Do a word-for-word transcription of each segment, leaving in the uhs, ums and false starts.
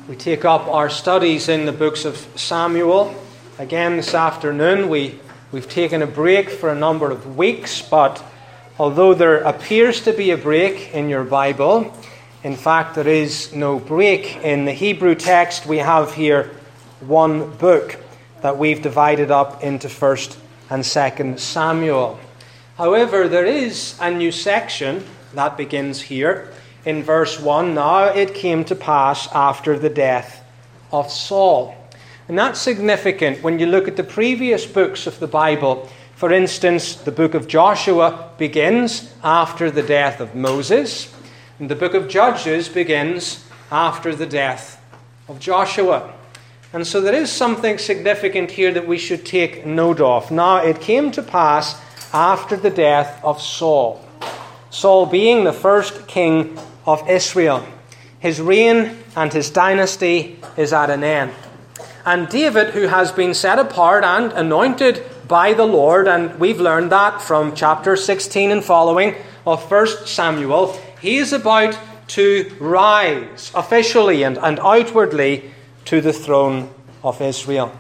We take up our studies in the books of Samuel. Again this afternoon, we, we've taken a break for a number of weeks, but although there appears to be a break in your Bible, in fact there is no break. In the Hebrew text we have here one book that we've divided up into First and Second Samuel. However, there is a new section that begins here. In verse one, now it came to pass after the death of Saul. And that's significant when you look at the previous books of the Bible. For instance, the book of Joshua begins after the death of Moses, and the book of Judges begins after the death of Joshua. And so there is something significant here that we should take note of. Now it came to pass after the death of Saul. Saul being the first king of Israel. His reign and his dynasty is at an end. And David, who has been set apart and anointed by the Lord, and we've learned that from chapter sixteen and following of First Samuel, he is about to rise officially and, and outwardly to the throne of Israel.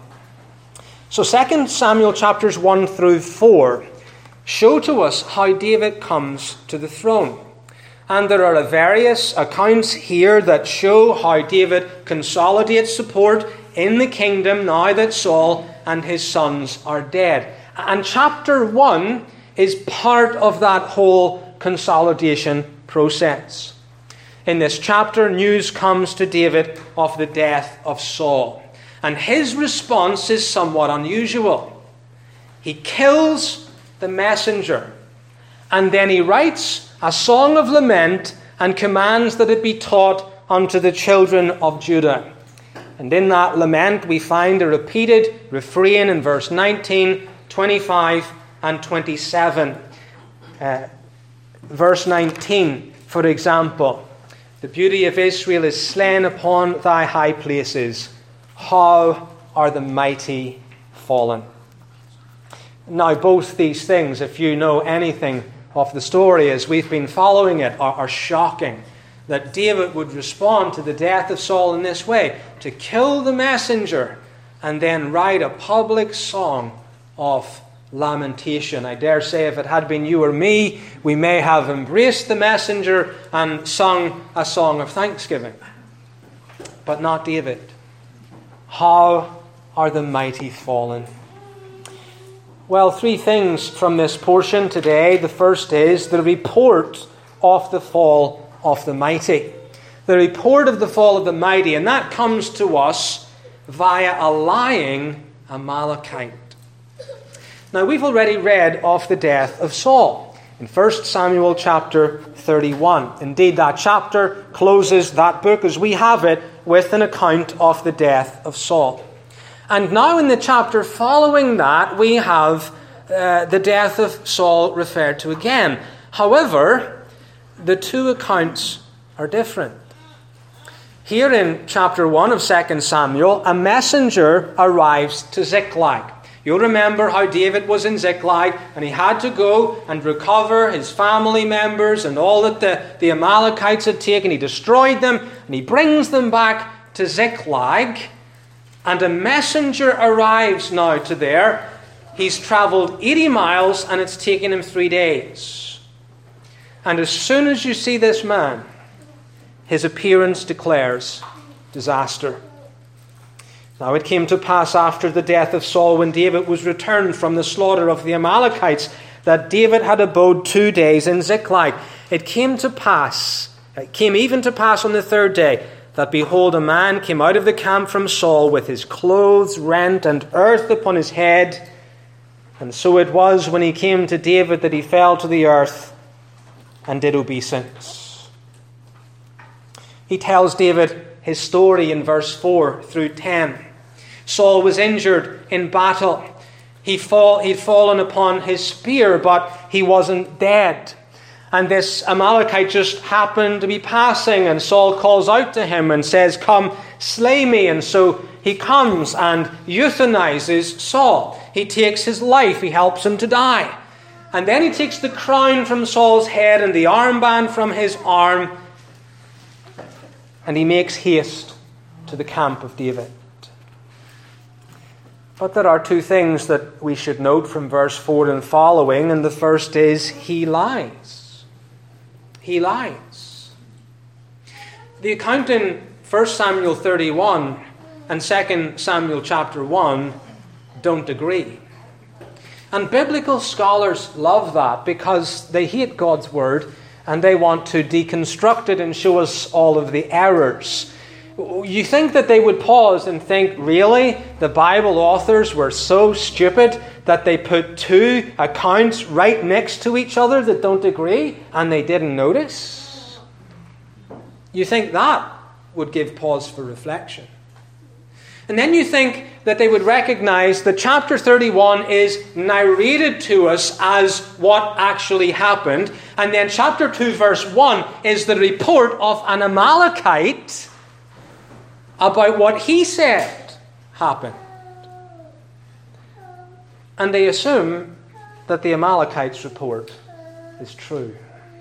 So Second Samuel chapters one through four show to us how David comes to the throne. And there are various accounts here that show how David consolidates support in the kingdom now that Saul and his sons are dead. And chapter one is part of that whole consolidation process. In this chapter, news comes to David of the death of Saul. And his response is somewhat unusual. He kills the messenger, and then he writes a song of lament and commands that it be taught unto the children of Judah. And in that lament we find a repeated refrain in verse nineteen, twenty-five and twenty-seven. Uh, verse nineteen, for example, the beauty of Israel is slain upon thy high places. How are the mighty fallen? Now, both these things, if you know anything of the story as we've been following it, are, are shocking. That David would respond to the death of Saul in this way, to kill the messenger and then write a public song of lamentation. I dare say if it had been you or me, we may have embraced the messenger and sung a song of thanksgiving. But not David. How are the mighty fallen? Well, three things from this portion today. The first is the report of the fall of the mighty. The report of the fall of the mighty, and that comes to us via a lying Amalekite. Now, we've already read of the death of Saul in First Samuel chapter thirty-one. Indeed, that chapter closes that book as we have it with an account of the death of Saul. And now in the chapter following that, we have uh, the death of Saul referred to again. However, the two accounts are different. Here in chapter one of Second Samuel, a messenger arrives to Ziklag. You'll remember how David was in Ziklag and he had to go and recover his family members and all that the, the Amalekites had taken. He destroyed them and he brings them back to Ziklag. And a messenger arrives now to there. He's traveled eighty miles and it's taken him three days. And as soon as you see this man, his appearance declares disaster. Now it came to pass after the death of Saul, when David was returned from the slaughter of the Amalekites, that David had abode two days in Ziklag. It came to pass, it came even to pass on the third day, that behold, a man came out of the camp from Saul with his clothes rent and earth upon his head. And so it was when he came to David that he fell to the earth and did obeisance. He tells David his story in verse four through ten. Saul was injured in battle. He fall, he'd fallen upon his spear, but he wasn't dead. And this Amalekite just happened to be passing, and Saul calls out to him and says, "Come, slay me." And so he comes and euthanizes Saul. He takes his life. He helps him to die. And then he takes the crown from Saul's head and the armband from his arm, and he makes haste to the camp of David. But there are two things that we should note from verse four and following, and the first is he lies. He lies. The account in First Samuel thirty-one and Second Samuel chapter one don't agree. And biblical scholars love that because they hate God's word and they want to deconstruct it and show us all of the errors. You think that they would pause and think, really? The Bible authors were so stupid that they put two accounts right next to each other that don't agree and they didn't notice? You think that would give pause for reflection. And then you think that they would recognize that chapter thirty-one is narrated to us as what actually happened. And then chapter two verse one is the report of an Amalekite about what he said happened. And they assume that the Amalekite's report is true.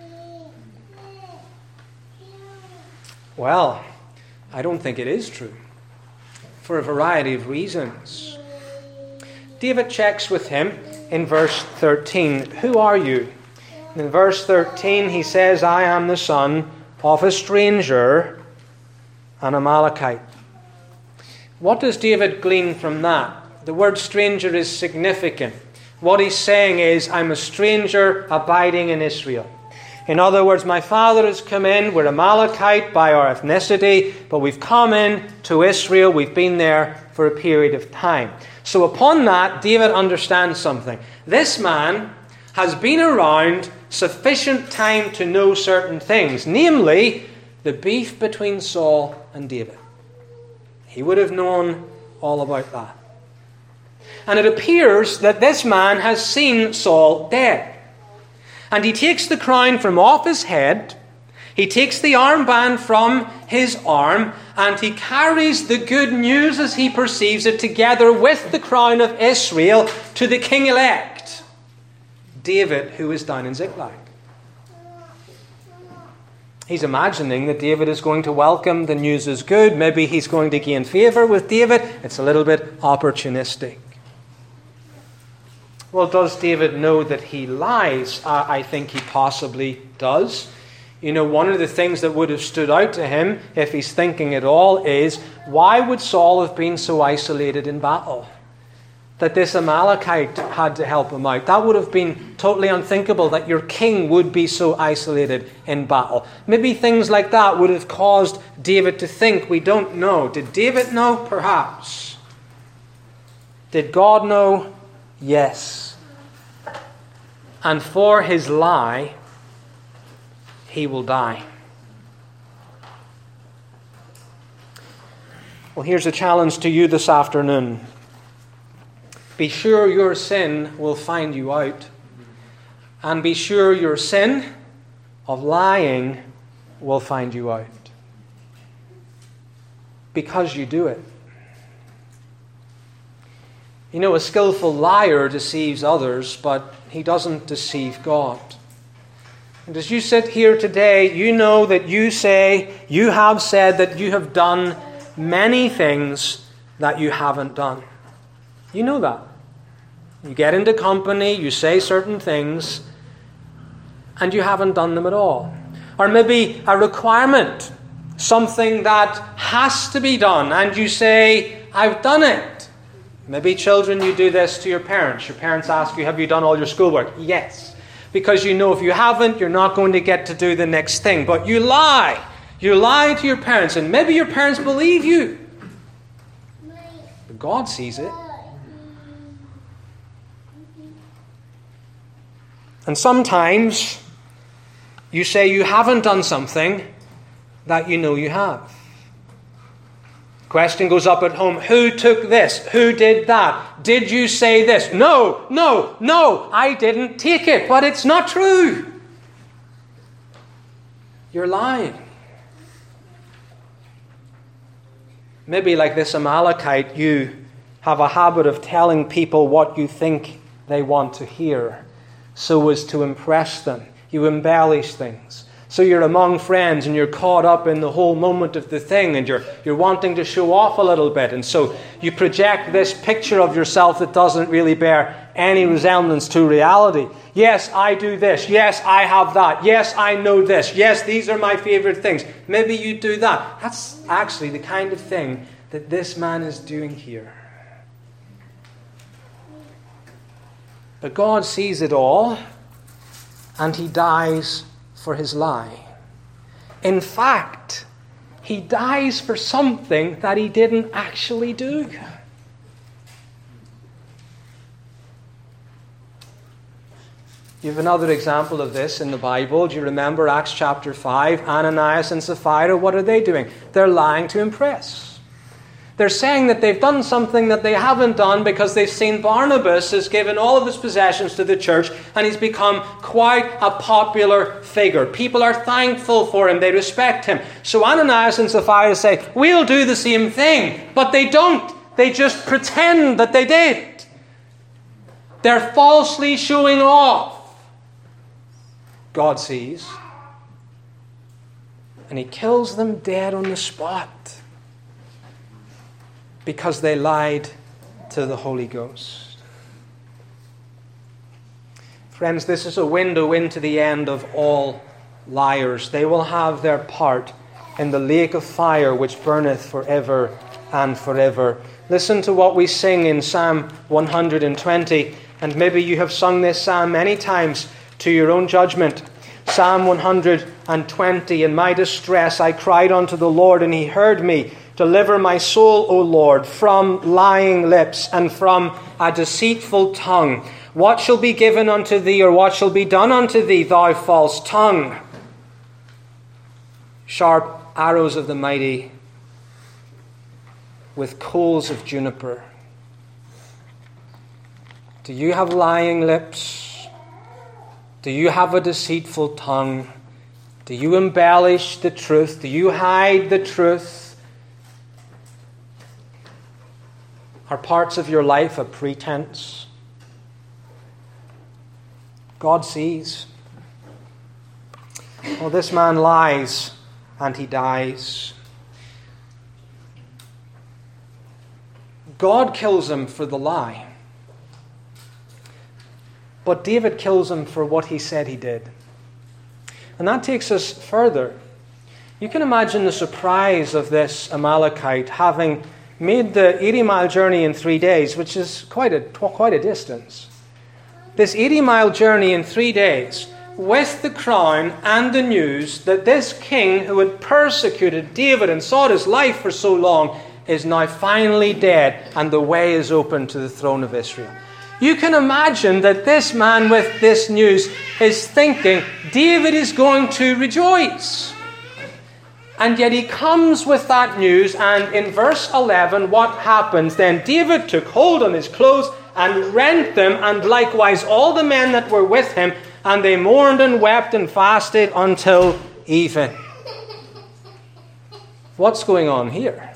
Well, I don't think it is true, for a variety of reasons. David checks with him in verse thirteen, "Who are you?" And in verse thirteen he says, "I am the son of a stranger, an Amalekite." What does David glean from that? The word stranger is significant. What he's saying is, I'm a stranger abiding in Israel. In other words, my father has come in, we're Amalekite by our ethnicity, but we've come in to Israel, we've been there for a period of time. So upon that, David understands something. This man has been around sufficient time to know certain things, namely, the beef between Saul and David. He would have known all about that. And it appears that this man has seen Saul dead. And he takes the crown from off his head, he takes the armband from his arm, and he carries the good news as he perceives it together with the crown of Israel to the king-elect, David, who is down in Ziklag. He's imagining that David is going to welcome the news as good. Maybe he's going to gain favour with David. It's a little bit opportunistic. Well, does David know that he lies? Uh, I think he possibly does. You know, one of the things that would have stood out to him, if he's thinking at all, is why would Saul have been so isolated in battle? That this Amalekite had to help him out. That would have been totally unthinkable, that your king would be so isolated in battle. Maybe things like that would have caused David to think. We don't know. Did David know? Perhaps. Did God know? Yes. And for his lie, he will die. Well, here's a challenge to you this afternoon. Be sure your sin will find you out. And be sure your sin of lying will find you out. Because you do it. You know, a skillful liar deceives others, but he doesn't deceive God. And as you sit here today, you know that you say, you have said that you have done many things that you haven't done. You know that. You get into company, you say certain things, and you haven't done them at all. Or maybe a requirement, something that has to be done, and you say, I've done it. Maybe children, you do this to your parents. Your parents ask you, have you done all your schoolwork? Yes. Because you know if you haven't, you're not going to get to do the next thing. But you lie. You lie to your parents, and maybe your parents believe you. But God sees it. And sometimes you say you haven't done something that you know you have. Question goes up at home, who took this? Who did that? Did you say this? No, no, no, I didn't take it, but it's not true. You're lying. Maybe like this Amalekite, you have a habit of telling people what you think they want to hear, so as to impress them. You embellish things So you're among friends and you're caught up in the whole moment of the thing, and you're, you're wanting to show off a little bit. And so you project this picture of yourself that doesn't really bear any resemblance to reality. Yes, I do this. Yes, I have that. Yes, I know this. Yes, these are my favorite things. Maybe you do that. That's actually the kind of thing that this man is doing here. But God sees it all, and he dies for his lie. In fact, he dies for something that he didn't actually do. You have another example of this in the Bible. Do you remember Acts chapter five? Ananias and Sapphira, what are they doing? They're lying to impress. They're saying that they've done something that they haven't done because they've seen Barnabas has given all of his possessions to the church and he's become quite a popular figure. People are thankful for him. They respect him. So Ananias and Sapphira say, we'll do the same thing. But they don't. They just pretend that they did. They're falsely showing off. God sees. And he kills them dead on the spot. Because they lied to the Holy Ghost. Friends, this is a window into the end of all liars. They will have their part in the lake of fire which burneth forever and forever. Listen to what we sing in Psalm one hundred twenty. And maybe you have sung this psalm many times to your own judgment. Psalm one hundred twenty. In my distress I cried unto the Lord, and he heard me. Deliver my soul, O Lord, from lying lips and from a deceitful tongue. What shall be given unto thee, or what shall be done unto thee, thou false tongue? Sharp arrows of the mighty with coals of juniper. Do you have lying lips? Do you have a deceitful tongue? Do you embellish the truth? Do you hide the truth? Are parts of your life a pretense? God sees. Well, this man lies and he dies. God kills him for the lie. But David kills him for what he said he did. And that takes us further. You can imagine the surprise of this Amalekite having made the eighty-mile journey in three days, which is quite a, quite a distance. This eighty-mile journey in three days, with the crown and the news that this king who had persecuted David and sought his life for so long is now finally dead, and the way is open to the throne of Israel. You can imagine that this man with this news is thinking, David is going to rejoice. And yet he comes with that news, and in verse eleven, what happens? Then David took hold on his clothes and rent them, and likewise all the men that were with him, and they mourned and wept and fasted until even. What's going on here?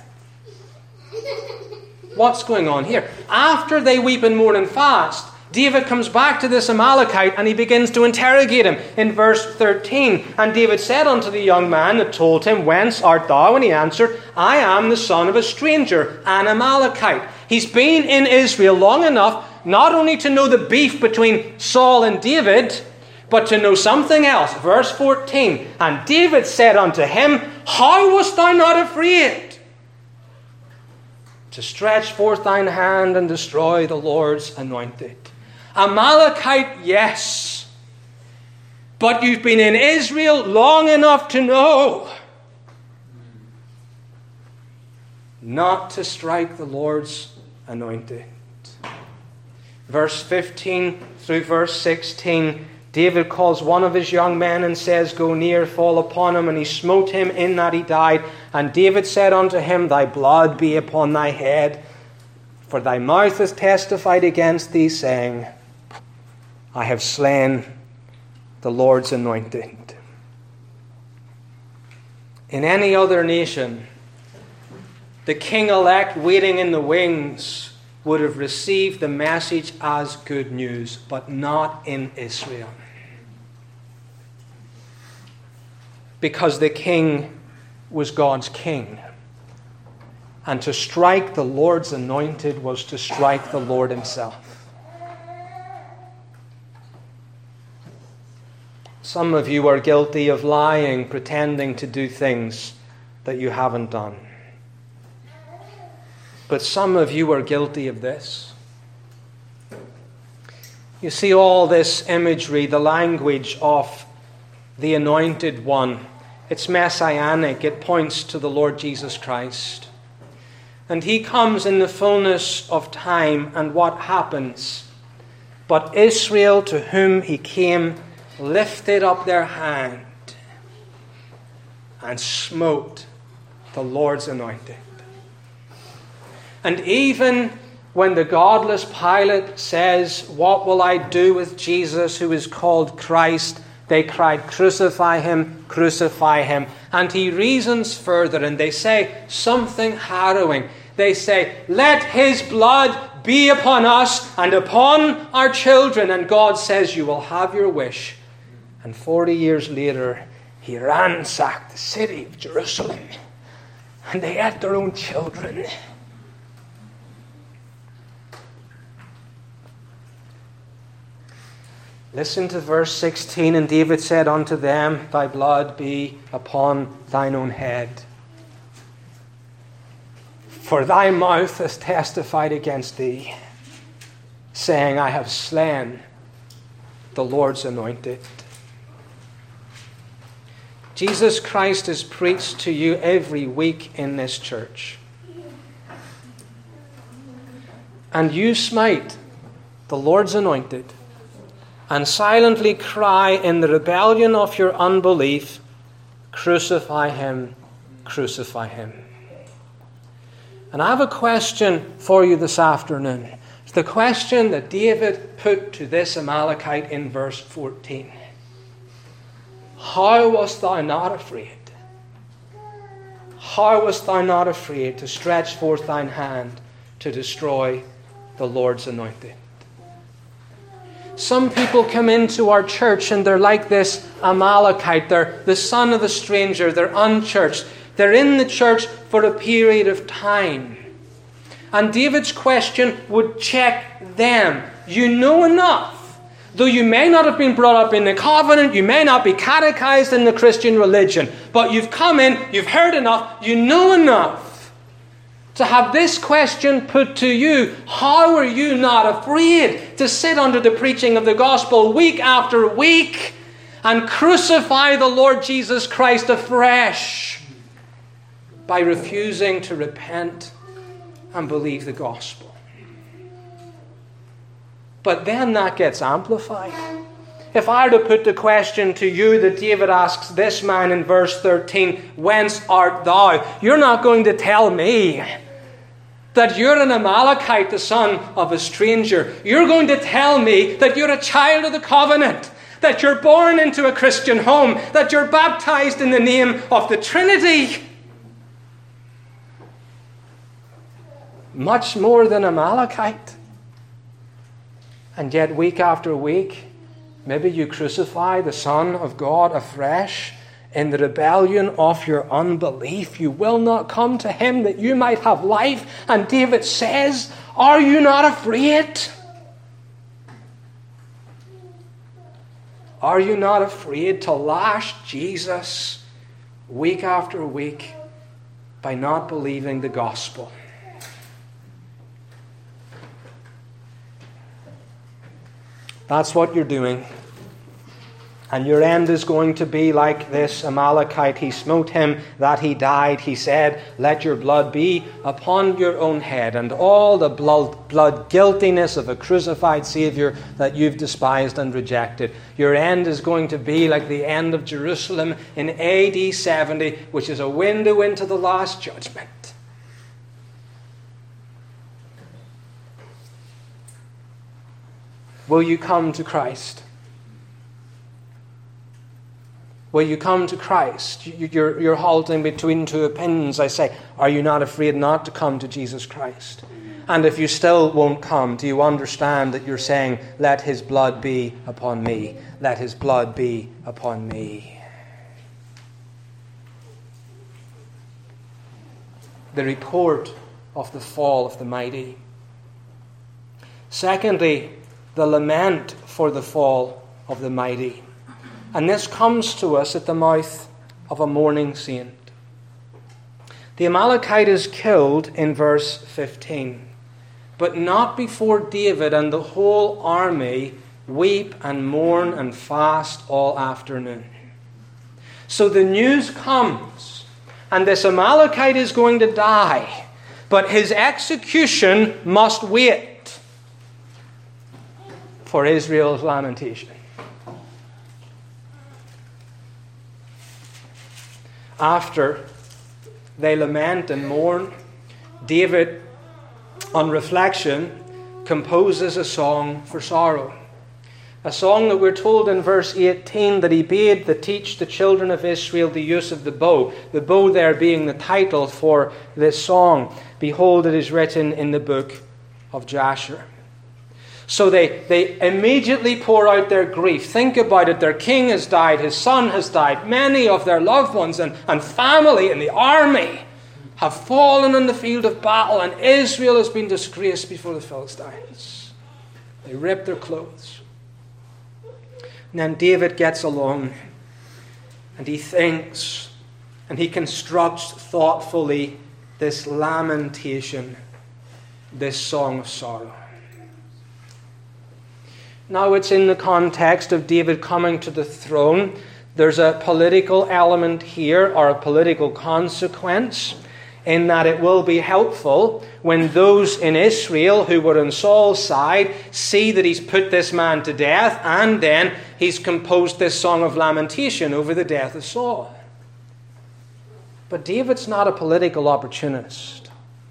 What's going on here? After they weep and mourn and fast, David comes back to this Amalekite and he begins to interrogate him in verse thirteen. And David said unto the young man that told him, Whence art thou? And he answered, I am the son of a stranger, an Amalekite. He's been in Israel long enough not only to know the beef between Saul and David, but to know something else. Verse fourteen. And David said unto him, How wast thou not afraid to stretch forth thine hand and destroy the Lord's anointed? Amalekite, yes. But you've been in Israel long enough to know not to strike the Lord's anointed. Verse fifteen through verse sixteen, David calls one of his young men and says, Go near, fall upon him. And he smote him in that he died. And David said unto him, Thy blood be upon thy head, for thy mouth hath testified against thee, saying, I have slain the Lord's anointed. In any other nation, the king-elect waiting in the wings would have received the message as good news, but not in Israel. because the king was God's king. And to strike the Lord's anointed was to strike the Lord himself. Some of you are guilty of lying, pretending to do things that you haven't done. But some of you are guilty of this. You see all this imagery, the language of the anointed one. It's messianic. It points to the Lord Jesus Christ. And he comes in the fullness of time, and what happens? But Israel, to whom he came, lifted up their hand and smote the Lord's anointed. And even when the godless Pilate says, "What will I do with Jesus who is called Christ?" they cried, "Crucify him, crucify him." And he reasons further, and they say something harrowing. They say, "Let his blood be upon us and upon our children." And God says, "You will have your wish." And forty years later, he ransacked the city of Jerusalem, and they ate their own children. Listen to verse sixteen. "And David said unto them, Thy blood be upon thine own head. For thy mouth has testified against thee, saying, I have slain the Lord's anointed." Jesus Christ is preached to you every week in this church. And you smite the Lord's anointed and silently cry in the rebellion of your unbelief, "Crucify him, crucify him." And I have a question for you this afternoon. It's the question that David put to this Amalekite in verse fourteen. How wast thou not afraid? How wast thou not afraid to stretch forth thine hand to destroy the Lord's anointed? Some people come into our church and they're like this Amalekite. They're the son of a stranger. They're unchurched. They're in the church for a period of time. And David's question would check them. You know enough. Though you may not have been brought up in the covenant, you may not be catechized in the Christian religion, but you've come in, you've heard enough, you know enough to have this question put to you. How are you not afraid to sit under the preaching of the gospel week after week and crucify the Lord Jesus Christ afresh by refusing to repent and believe the gospel? But then that gets amplified. If I were to put the question to you that David asks this man in verse thirteen, "Whence art thou?" You're not going to tell me that you're an Amalekite, the son of a stranger. You're going to tell me that you're a child of the covenant, that you're born into a Christian home, that you're baptized in the name of the Trinity. Much more than Amalekite. And yet week after week, maybe you crucify the Son of God afresh in the rebellion of your unbelief. You will not come to him that you might have life. And David says, are you not afraid? Are you not afraid to lash Jesus week after week by not believing the gospel? That's what you're doing. And your end is going to be like this Amalekite. He smote him that he died. He said, let your blood be upon your own head. And all the blood, blood guiltiness of a crucified Savior that you've despised and rejected. Your end is going to be like the end of Jerusalem in A D seventy, which is a window into the last judgment. Will you come to Christ? Will you come to Christ? You're, you're halting between two opinions. I say, are you not afraid not to come to Jesus Christ? And if you still won't come, do you understand that you're saying, let his blood be upon me. Let his blood be upon me. the report of the fall of the mighty. Secondly, the lament for the fall of the mighty. And this comes to us at the mouth of a mourning saint. The Amalekite is killed in verse fifteen, but not before David and the whole army weep and mourn and fast all afternoon. So the news comes, and this Amalekite is going to die, but his execution must wait for Israel's lamentation. After they lament and mourn, David, on reflection, composes a song for sorrow. A song that we're told in verse eighteen that he bade to teach the children of Israel the use of the bow. The bow there being the title for this song. Behold, it is written in the book of Jasher. So they, they immediately pour out their grief. Think about it. Their king has died. His son has died. Many of their loved ones and, and family in the army have fallen on the field of battle, and Israel has been disgraced before the Philistines. They rip their clothes. And then David gets along, and he thinks, and he constructs thoughtfully this lamentation, this song of sorrow. Now it's in the context of David coming to the throne. There's a political element here, or a political consequence, in that it will be helpful when those in Israel who were on Saul's side see that he's put this man to death, and then he's composed this song of lamentation over the death of Saul. But David's not a political opportunist.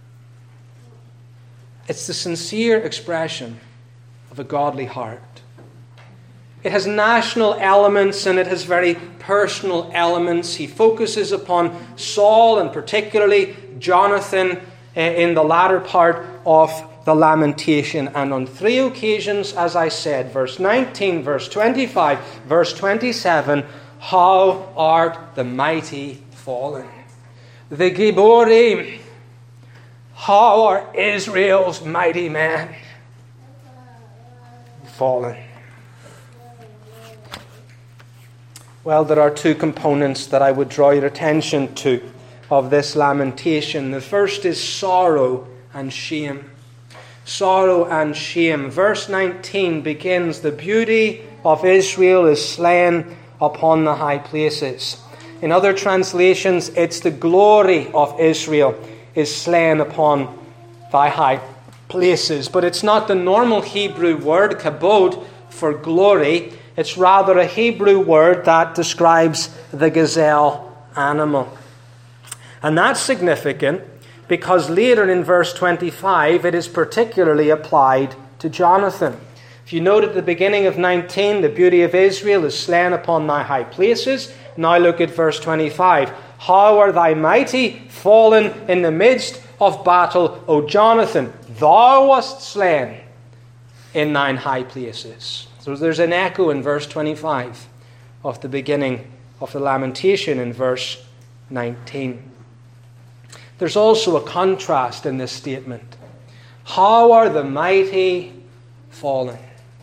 It's the sincere expression of a godly heart. It has national elements and it has very personal elements. He focuses upon Saul and particularly Jonathan in the latter part of the lamentation. And on three occasions, as I said, verse nineteen, verse twenty-five, verse twenty-seven, how art the mighty fallen. The Giborim, how are Israel's mighty men fallen. Well, there are two components that I would draw your attention to of this lamentation. The first is sorrow and shame. Sorrow and shame. Verse nineteen begins, the beauty of Israel is slain upon the high places. In other translations, it's the glory of Israel is slain upon thy high places. But it's not the normal Hebrew word, kabod, for glory. It's rather a Hebrew word that describes the gazelle animal. And that's significant because later in verse twenty-five it is particularly applied to Jonathan. If you note at the beginning of nineteen, the beauty of Israel is slain upon thy high places. Now look at verse twenty-five. How are thy mighty fallen in the midst of battle, O Jonathan? Thou wast slain in thine high places. So there's an echo in verse twenty-five of the beginning of the lamentation in verse nineteen. There's also a contrast in this statement. How are the mighty fallen?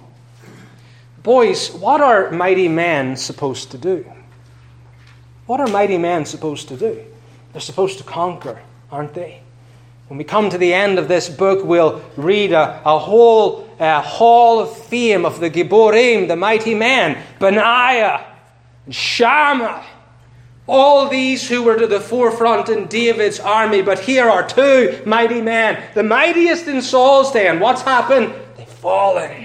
Boys, what are mighty men supposed to do? What are mighty men supposed to do? They're supposed to conquer, aren't they? When we come to the end of this book, we'll read a, a whole uh, hall of fame of the Giborim, the mighty men, Benaiah, and Shammah, all these who were to the forefront in David's army. But here are two mighty men, the mightiest in Saul's day. And what's happened? They've fallen.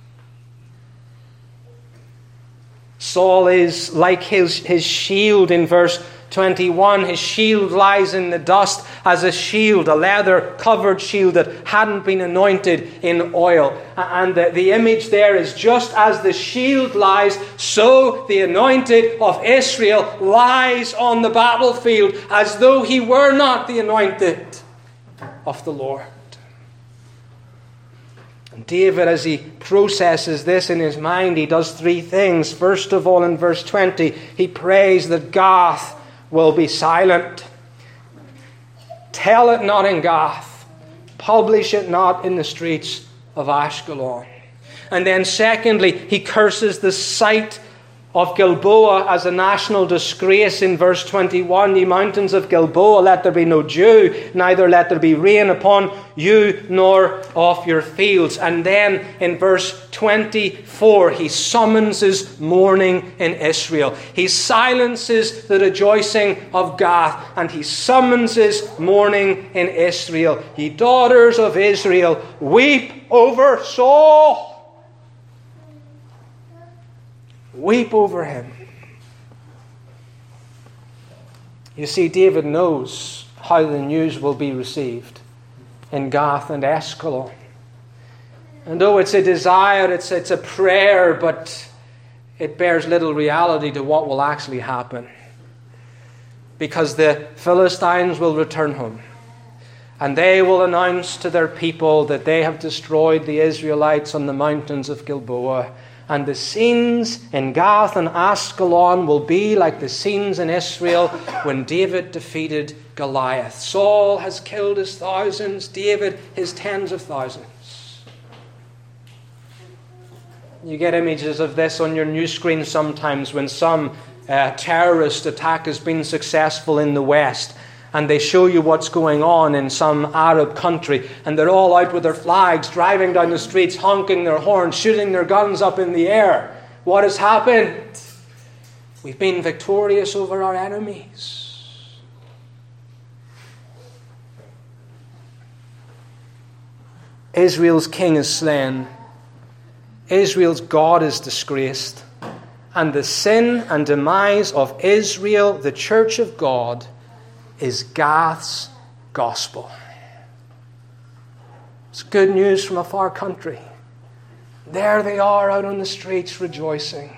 Saul is like his, his shield in verse twenty-one. His shield lies in the dust as a shield, a leather-covered shield that hadn't been anointed in oil. And the, the image there is just as the shield lies, so the anointed of Israel lies on the battlefield as though he were not the anointed of the Lord. And David, as he processes this in his mind, he does three things. First of all, in verse twenty, he prays that Gath will be silent. Tell it not in Gath. Publish it not in the streets of Ashkelon. And then secondly, he curses the site of Gilboa as a national disgrace in verse twenty-one. Ye mountains of Gilboa, let there be no dew, neither let there be rain upon you, nor of your fields. And then in verse twenty-four, he summonses mourning in Israel. He silences the rejoicing of Gath, and he summonses mourning in Israel. Ye daughters of Israel, weep over Saul. Weep over him. You see, David knows how the news will be received in Gath and Ashkelon. And though it's a desire, it's, it's a prayer, but it bears little reality to what will actually happen. Because the Philistines will return home. And they will announce to their people that they have destroyed the Israelites on the mountains of Gilboa. And the scenes in Gath and Ashkelon will be like the scenes in Israel when David defeated Goliath. Saul has killed his thousands, David his tens of thousands. You get images of this on your news screen sometimes when some uh, terrorist attack has been successful in the West. And they show you what's going on in some Arab country. And they're all out with their flags, driving down the streets, honking their horns, shooting their guns up in the air. What has happened? We've been victorious over our enemies. Israel's king is slain. Israel's God is disgraced. And the sin and demise of Israel, the church of God, is Gath's gospel. It's good news from a far country. There they are out on the streets rejoicing.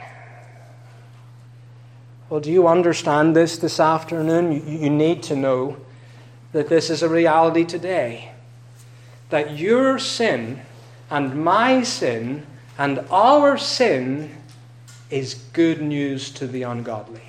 Well, do you understand this this afternoon? You, you need to know that this is a reality today. That your sin and my sin and our sin is good news to the ungodly.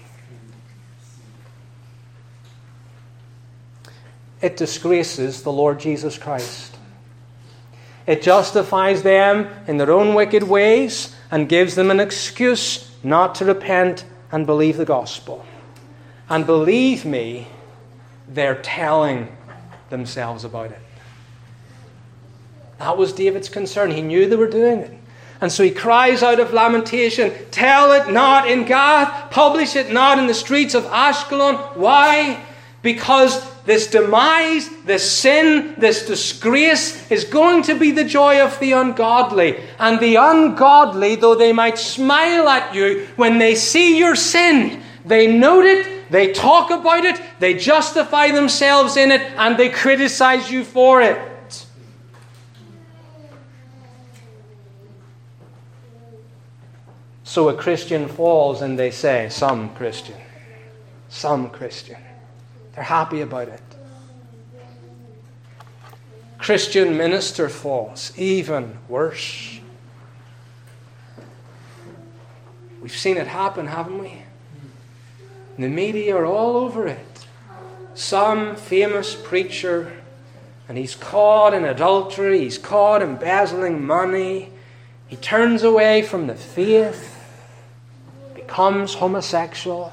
It disgraces the Lord Jesus Christ. It justifies them in their own wicked ways and gives them an excuse not to repent and believe the gospel. And believe me, they're telling themselves about it. That was David's concern. He knew they were doing it. And so he cries out of lamentation, tell it not in Gath, publish it not in the streets of Ashkelon. Why? Because this demise, this sin, this disgrace is going to be the joy of the ungodly. And the ungodly, though they might smile at you when they see your sin, they note it, they talk about it, they justify themselves in it, and they criticize you for it. So a Christian falls and they say, some Christian, some Christian. They're happy about it. Christian minister falls, even worse. We've seen it happen, haven't we? The media are all over it. Some famous preacher, and he's caught in adultery, he's caught embezzling money, he turns away from the faith, becomes homosexual.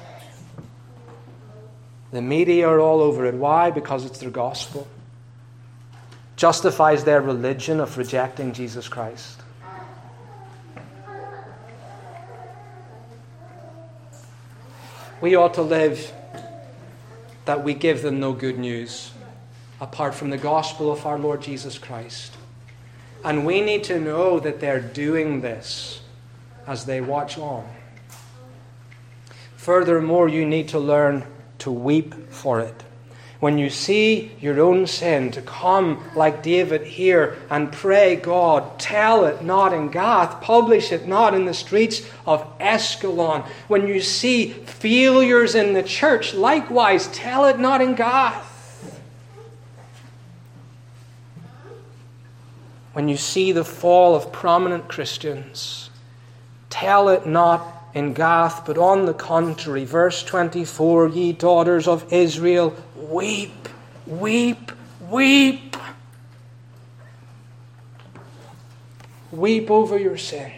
The media are all over it. Why? Because it's their gospel. Justifies their religion of rejecting Jesus Christ. We ought to live that we give them no good news apart from the gospel of our Lord Jesus Christ. And we need to know that they're doing this as they watch on. Furthermore, you need to learn to weep for it. When you see your own sin, to come like David here and pray, God, tell it not in Gath, publish it not in the streets of Ashkelon. When you see failures in the church, likewise, tell it not in Gath. When you see the fall of prominent Christians, tell it not in Gath, but on the contrary, verse twenty-four, ye daughters of Israel, weep Weep, weep. Weep over your sin.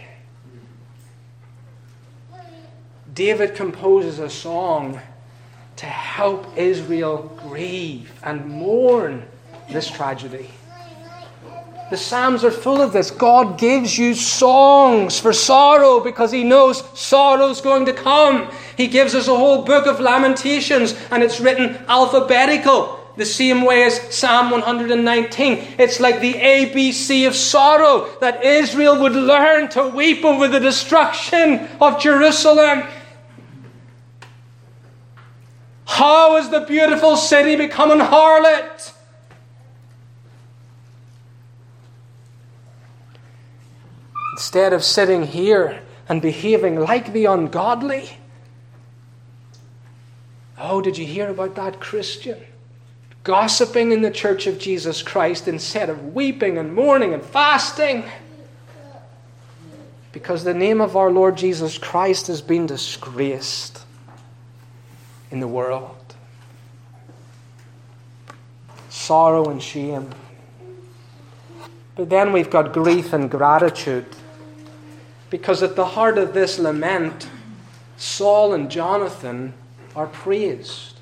David composes a song to help Israel grieve and mourn this tragedy. The Psalms are full of this. God gives you songs for sorrow because He knows sorrow's going to come. He gives us a whole book of Lamentations, and it's written alphabetical, the same way as Psalm one hundred nineteen. It's like the A B C of sorrow, that Israel would learn to weep over the destruction of Jerusalem. How has the beautiful city become an harlot? Instead of sitting here and behaving like the ungodly. Oh, did you hear about that Christian? Gossiping in the church of Jesus Christ instead of weeping and mourning and fasting. Because the name of our Lord Jesus Christ has been disgraced in the world. Sorrow and shame. But then we've got grief and gratitude. Because at the heart of this lament, Saul and Jonathan are praised.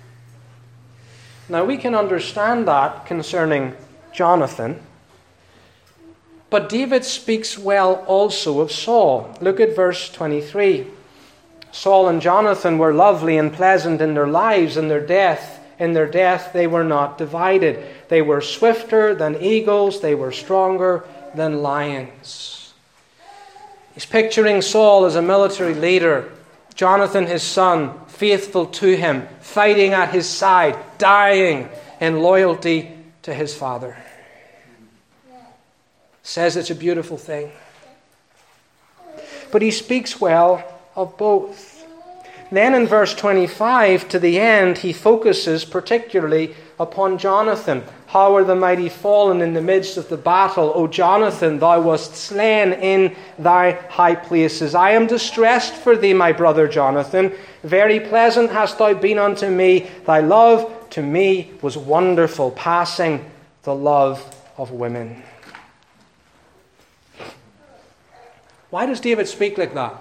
Now we can understand that concerning Jonathan. But David speaks well also of Saul. Look at verse twenty-three. Saul and Jonathan were lovely and pleasant in their lives, and their death, in their death they were not divided. They were swifter than eagles, they were stronger than lions. He's picturing Saul as a military leader, Jonathan his son, faithful to him, fighting at his side, dying in loyalty to his father. Says it's a beautiful thing. But he speaks well of both. Then in verse twenty-five to the end, he focuses particularly upon Jonathan. How are the mighty fallen in the midst of the battle? O Jonathan, thou wast slain in thy high places. I am distressed for thee, my brother Jonathan. Very pleasant hast thou been unto me. Thy love to me was wonderful, passing the love of women. Why does David speak like that?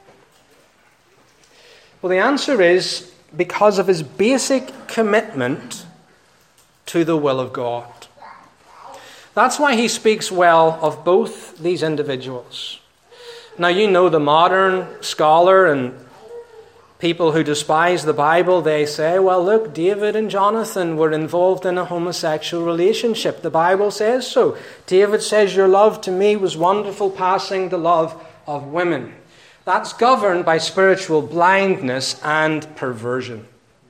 Well, the answer is because of his basic commitment to the will of God. That's why he speaks well of both these individuals. Now, you know the modern scholar and people who despise the Bible, they say, well, look, David and Jonathan were involved in a homosexual relationship. The Bible says so. David says, your love to me was wonderful, passing the love of women. That's governed by spiritual blindness and perversion.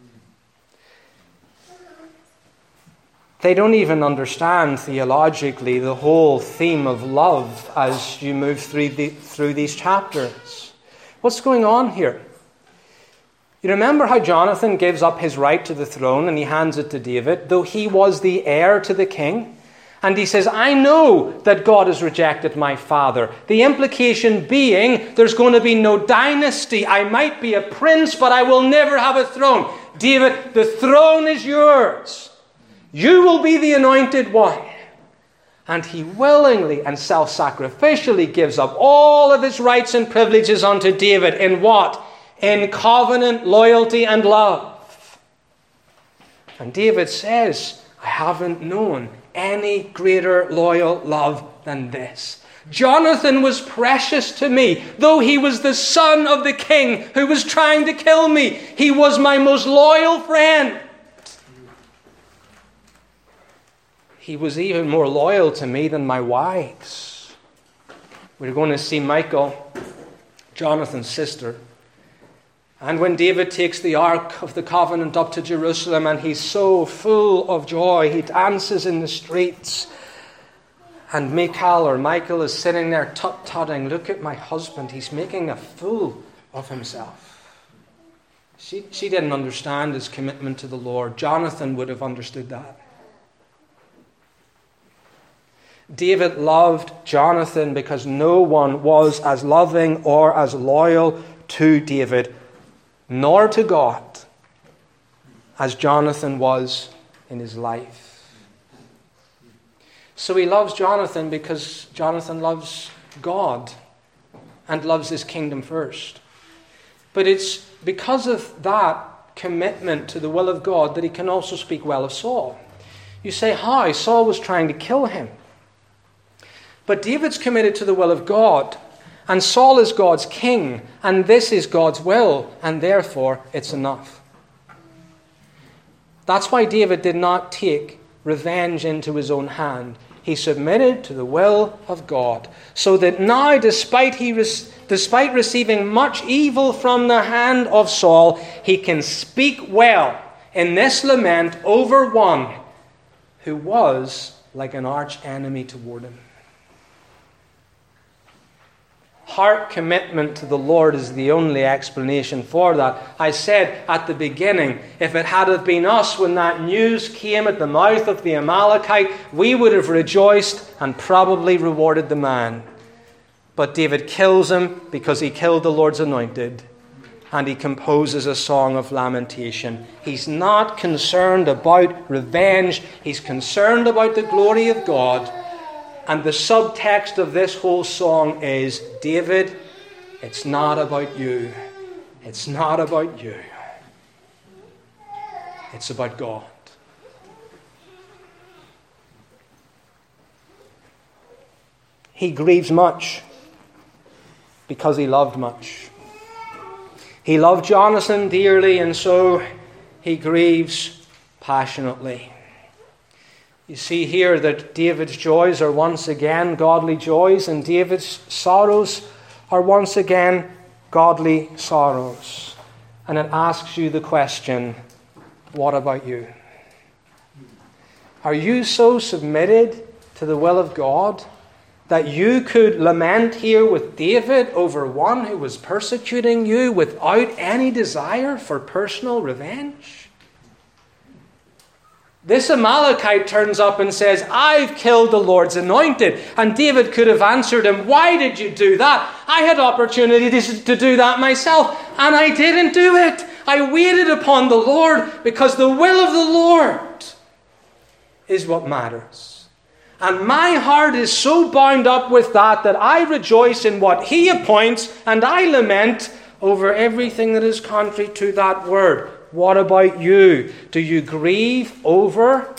They don't even understand theologically the whole theme of love as you move through, the, through these chapters. What's going on here? You remember how Jonathan gives up his right to the throne and he hands it to David, though he was the heir to the king? And he says, I know that God has rejected my father. The implication being, there's going to be no dynasty. I might be a prince, but I will never have a throne. David, the throne is yours. You will be the anointed one. And he willingly and self-sacrificially gives up all of his rights and privileges unto David. In what? In covenant loyalty and love. And David says, I haven't known any greater loyal love than this. Jonathan was precious to me. Though he was the son of the king who was trying to kill me, he was my most loyal friend. He was even more loyal to me than my wives. We're going to see Michal, Jonathan's sister. And when David takes the Ark of the Covenant up to Jerusalem and he's so full of joy, he dances in the streets. And Michal or Michal is sitting there tut-tutting, look at my husband, he's making a fool of himself. She, she didn't understand his commitment to the Lord. Jonathan would have understood that. David loved Jonathan because no one was as loving or as loyal to David, nor to God, as Jonathan was in his life. So he loves Jonathan because Jonathan loves God and loves his kingdom first. But it's because of that commitment to the will of God that he can also speak well of Saul. You say, how? Saul was trying to kill him. But David's committed to the will of God, and Saul is God's king, and this is God's will, and therefore it's enough. That's why David did not take revenge into his own hand. He submitted to the will of God, so that now, despite he despite receiving much evil from the hand of Saul, he can speak well in this lament over one who was like an arch enemy toward him. Heart commitment to the Lord is the only explanation for that. I said at the beginning, if it had have been us when that news came at the mouth of the Amalekite, we would have rejoiced and probably rewarded the man. But David kills him because he killed the Lord's anointed, and he composes a song of lamentation. He's not concerned about revenge. He's concerned about the glory of God. And the subtext of this whole song is, David, it's not about you. It's not about you. It's about God. He grieves much because he loved much. He loved Jonathan dearly, and so he grieves passionately. You see here that David's joys are once again godly joys, and David's sorrows are once again godly sorrows. And it asks you the question, what about you? Are you so submitted to the will of God that you could lament here with David over one who was persecuting you without any desire for personal revenge? This Amalekite turns up and says, I've killed the Lord's anointed. And David could have answered him, why did you do that? I had opportunities to do that myself, and I didn't do it. I waited upon the Lord, because the will of the Lord is what matters. And my heart is so bound up with that that I rejoice in what he appoints, and I lament over everything that is contrary to that word. What about you? Do you grieve over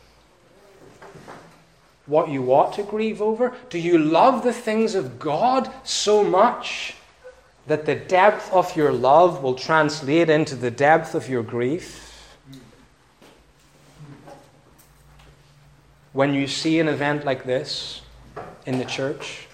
what you ought to grieve over? Do you love the things of God so much that the depth of your love will translate into the depth of your grief? When you see an event like this in the church,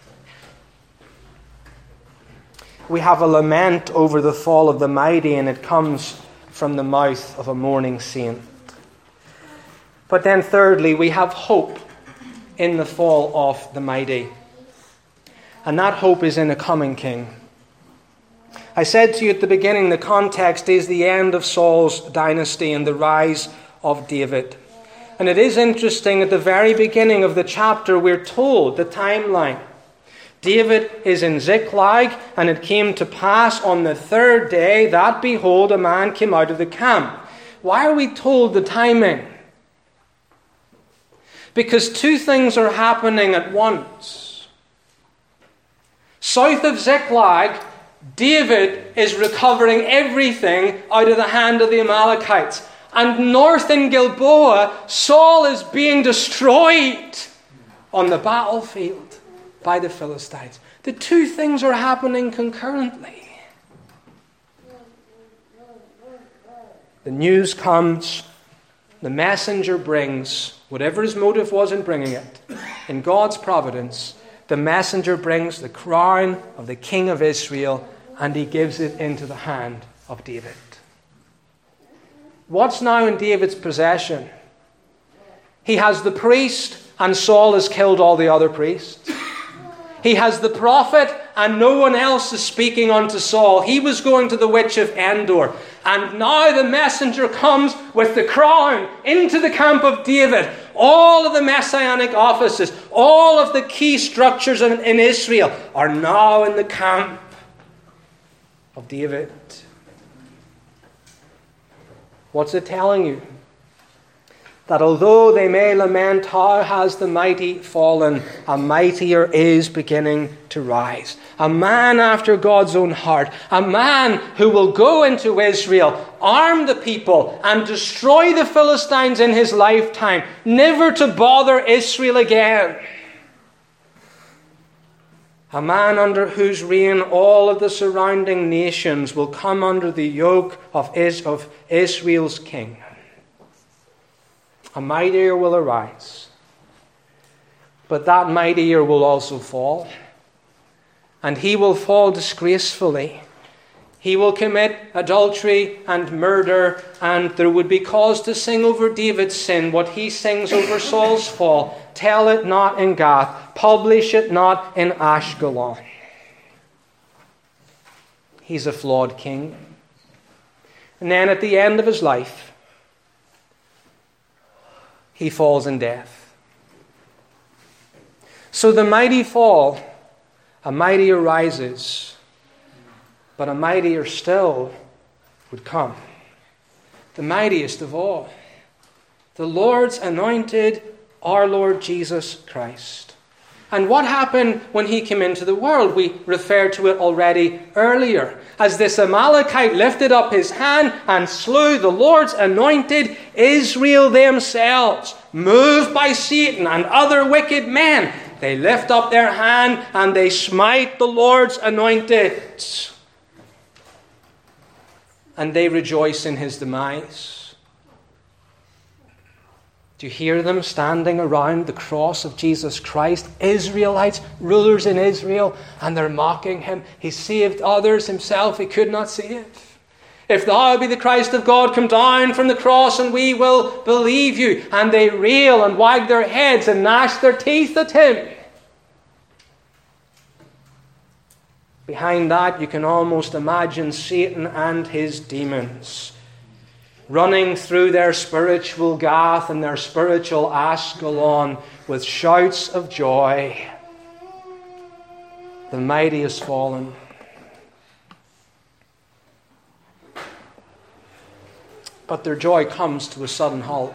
we have a lament over the fall of the mighty, and it comes from the mouth of a mourning saint. But then thirdly, we have hope in the fall of the mighty. And that hope is in a coming king. I said to you at the beginning, the context is the end of Saul's dynasty and the rise of David. And it is interesting, at the very beginning of the chapter, we're told the timeline. David is in Ziklag, and it came to pass on the third day that, behold, a man came out of the camp. Why are we told the timing? Because two things are happening at once. South of Ziklag, David is recovering everything out of the hand of the Amalekites. And north in Gilboa, Saul is being destroyed on the battlefield by the Philistines. The two things are happening concurrently. The news comes, the messenger brings, whatever his motive was in bringing it, in God's providence, the messenger brings the crown of the king of Israel, and he gives it into the hand of David. What's now in David's possession? He has the priest, and Saul has killed all the other priests. He has the prophet, and no one else is speaking unto Saul. He was going to the witch of Endor. And now the messenger comes with the crown into the camp of David. All of the messianic offices, all of the key structures in, in Israel are now in the camp of David. What's it telling you? that although they may lament, how has the mighty fallen, a mightier is beginning to rise. A man after God's own heart, a man who will go into Israel, arm the people, and destroy the Philistines in his lifetime, never to bother Israel again. A man under whose reign all of the surrounding nations will come under the yoke of Israel's king. A mightier will arise, but that mightier will also fall. And he will fall disgracefully. He will commit adultery and murder, and there would be cause to sing over David's sin what he sings over Saul's fall. Tell it not in Gath, publish it not in Ashkelon. He's a flawed king. And then at the end of his life, he falls in death. So the mighty fall, a mightier rises, but a mightier still would come. The mightiest of all, the Lord's anointed, our Lord Jesus Christ. And what happened when he came into the world? We referred to it already earlier. As this Amalekite lifted up his hand and slew the Lord's anointed, Israel themselves, moved by Satan and other wicked men, they lift up their hand and they smite the Lord's anointed. And they rejoice in his demise. Do you hear them standing around the cross of Jesus Christ? Israelites, rulers in Israel, and they're mocking him. He saved others, himself he could not save. If thou be the Christ of God, come down from the cross and we will believe you. And they rail and wag their heads and gnash their teeth at him. Behind that, you can almost imagine Satan and his demons running through their spiritual Gath and their spiritual Ashkelon with shouts of joy. The mighty has fallen. But their joy comes to a sudden halt.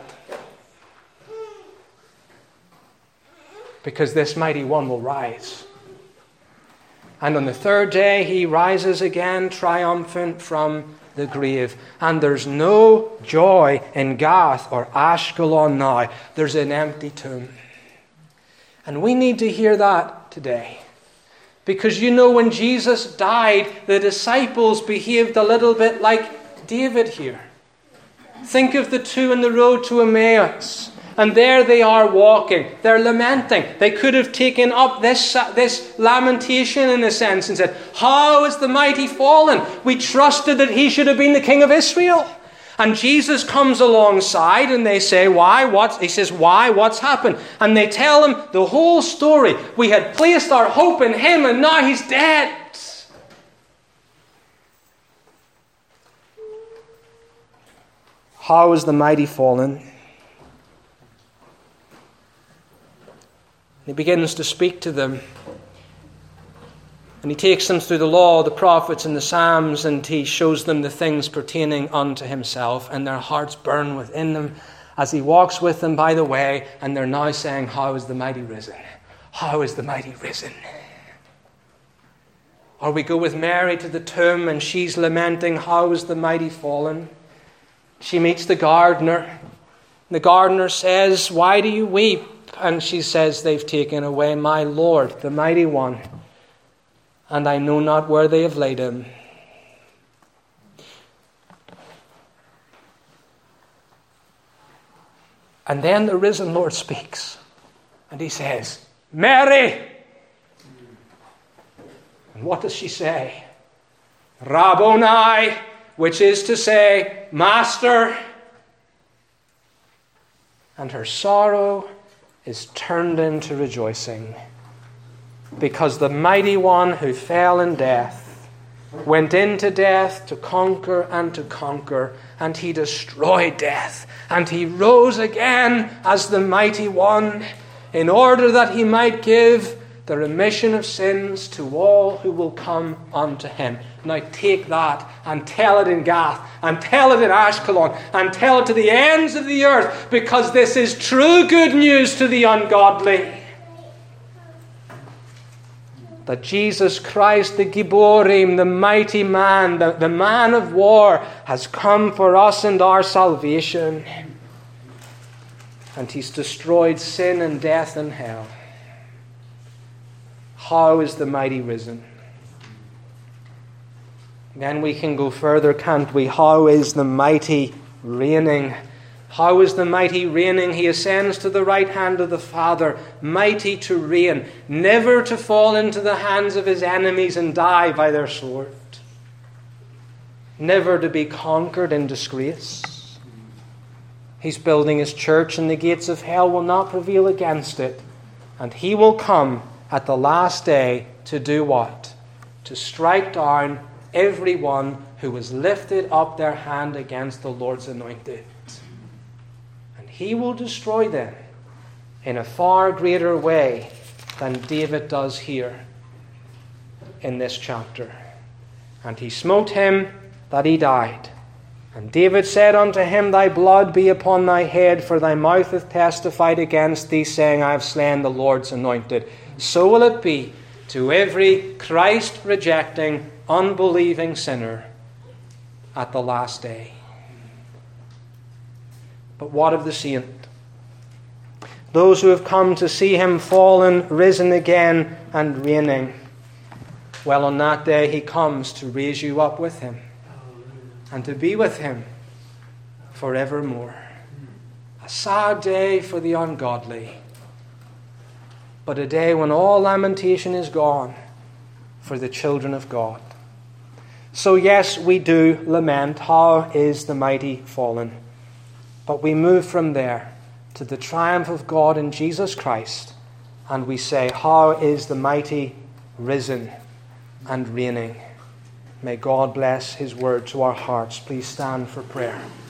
Because this mighty one will rise. And on the third day he rises again triumphant from the grave. And there's no joy in Gath or Ashkelon now. There's an empty tomb. And we need to hear that today. Because you know, when Jesus died, the disciples behaved a little bit like David here. Think of the two on the road to Emmaus. And there they are walking. They're lamenting. They could have taken up this, this lamentation in a sense and said, how is the mighty fallen? We trusted that he should have been the king of Israel. And Jesus comes alongside and they say, why? What? He says, why? What's happened? And they tell him the whole story. We had placed our hope in him and now he's dead. How is the mighty fallen? He begins to speak to them. And he takes them through the law, the prophets, and the Psalms, and he shows them the things pertaining unto himself, and their hearts burn within them as he walks with them by the way, and they're now saying, how is the mighty risen? How is the mighty risen? Or we go with Mary to the tomb, and she's lamenting, how is the mighty fallen? She meets the gardener. The gardener says, why do you weep? And she says, they've taken away my Lord, the mighty one, and I know not where they have laid him. And then the risen Lord speaks, and he says, Mary! And what does she say? Rabboni, which is to say, Master. And her sorrow is turned into rejoicing, because the mighty one who fell in death went into death to conquer and to conquer, and he destroyed death, and he rose again as the mighty one, in order that he might give the remission of sins to all who will come unto him. Now take that and tell it in Gath, and tell it in Ashkelon, and tell it to the ends of the earth, because this is true good news to the ungodly. That Jesus Christ, the Giborim, the mighty man, the, the man of war, has come for us and our salvation. And he's destroyed sin and death and hell. How is the mighty risen? Then we can go further, can't we? How is the mighty reigning? How is the mighty reigning? He ascends to the right hand of the Father, mighty to reign, never to fall into the hands of his enemies and die by their sword, never to be conquered in disgrace. He's building his church, and the gates of hell will not prevail against it. And he will come at the last day to do what? To strike down everyone who has lifted up their hand against the Lord's anointed. And he will destroy them in a far greater way than David does here in this chapter. And he smote him that he died. And David said unto him, Thy blood be upon thy head, for thy mouth hath testified against thee, saying, I have slain the Lord's anointed. So will it be to every Christ-rejecting, unbelieving sinner at the last day. But what of the saint? Those who have come to see him fallen, risen again, and reigning. Well, on that day he comes to raise you up with him and to be with him forevermore. A sad day for the ungodly, but a day when all lamentation is gone for the children of God. So yes, we do lament, how is the mighty fallen? But we move from there to the triumph of God in Jesus Christ, and we say, how is the mighty risen and reigning? May God bless his word to our hearts. Please stand for prayer.